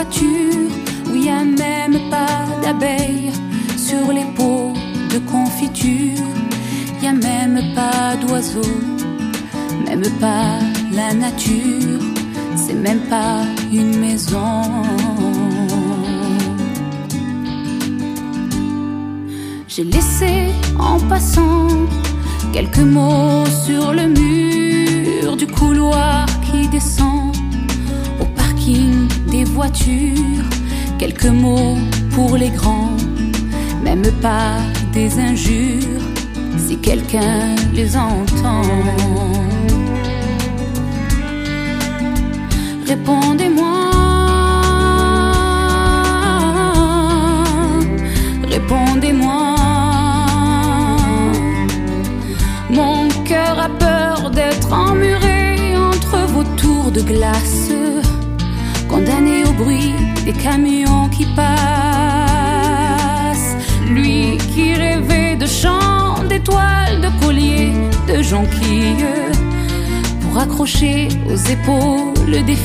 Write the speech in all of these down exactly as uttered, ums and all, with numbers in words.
voitures où il n'y a même pas d'abeilles sur les pots de confiture. Il n'y a même pas d'oiseaux, même pas la nature, c'est même pas une maison. J'ai laissé en passant quelques mots sur le mur du couloir qui descend au parking des voitures. Quelques mots pour les grands, même pas des injures, si quelqu'un les entend. Répondez-moi, répondez-moi. Mon cœur a peur d'être emmuré entre vos tours de glace, condamné au bruit des camions qui passent. Lui qui rêvait de chants, d'étoiles, de colliers, de jonquilles, pour accrocher aux épaules des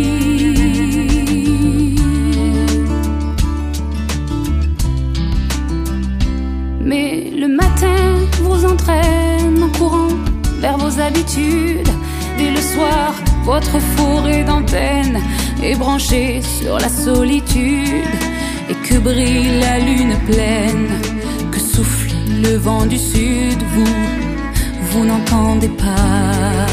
filles. Mais le matin vous entraîne en courant vers vos habitudes. Dès le soir, votre forêt d'antenne est branchée sur la solitude. Et que brille la lune pleine, que souffle le vent du sud, vous, vous n'entendez pas.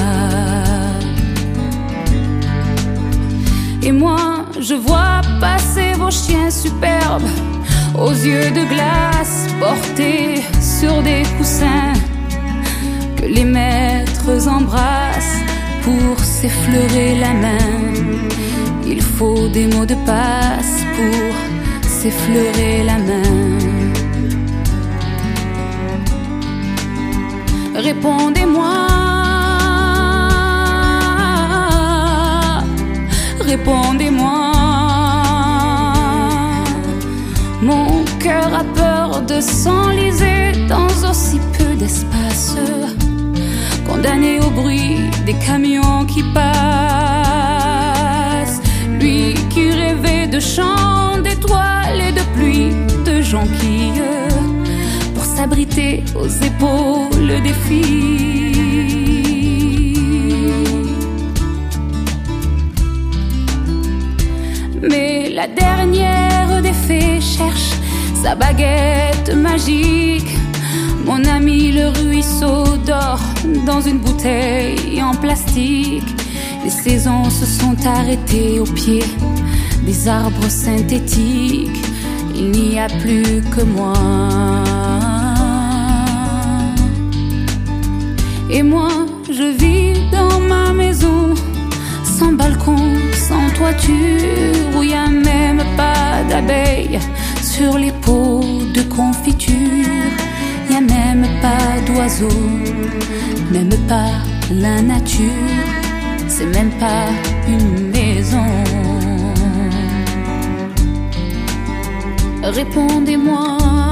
Et moi, je vois passer vos chiens superbes, aux yeux de glace portés sur des coussins, que les maîtres embrassent pour s'effleurer la main. Il faut des mots de passe pour s'effleurer la main. Répondez-moi, répondez-moi. Mon cœur a peur de s'enliser dans aussi peu d'espace, condamné au bruit des camions qui passent. Lui qui rêvait de chants, d'étoiles et de pluie, de jonquilles, pour s'abriter aux épaules des filles. Mais la dernière des fées cherche sa baguette magique. Mon ami le ruisseau dort dans une bouteille en plastique. Les saisons se sont arrêtées au pied des arbres synthétiques. Il n'y a plus que moi. Et moi, je vis dans ma maison, sans balcon, sans toiture, où il n'y a même pas d'abeilles sur les pots de confiture. Il n'y a même pas d'oiseaux, même pas la nature, c'est même pas une maison. Répondez-moi.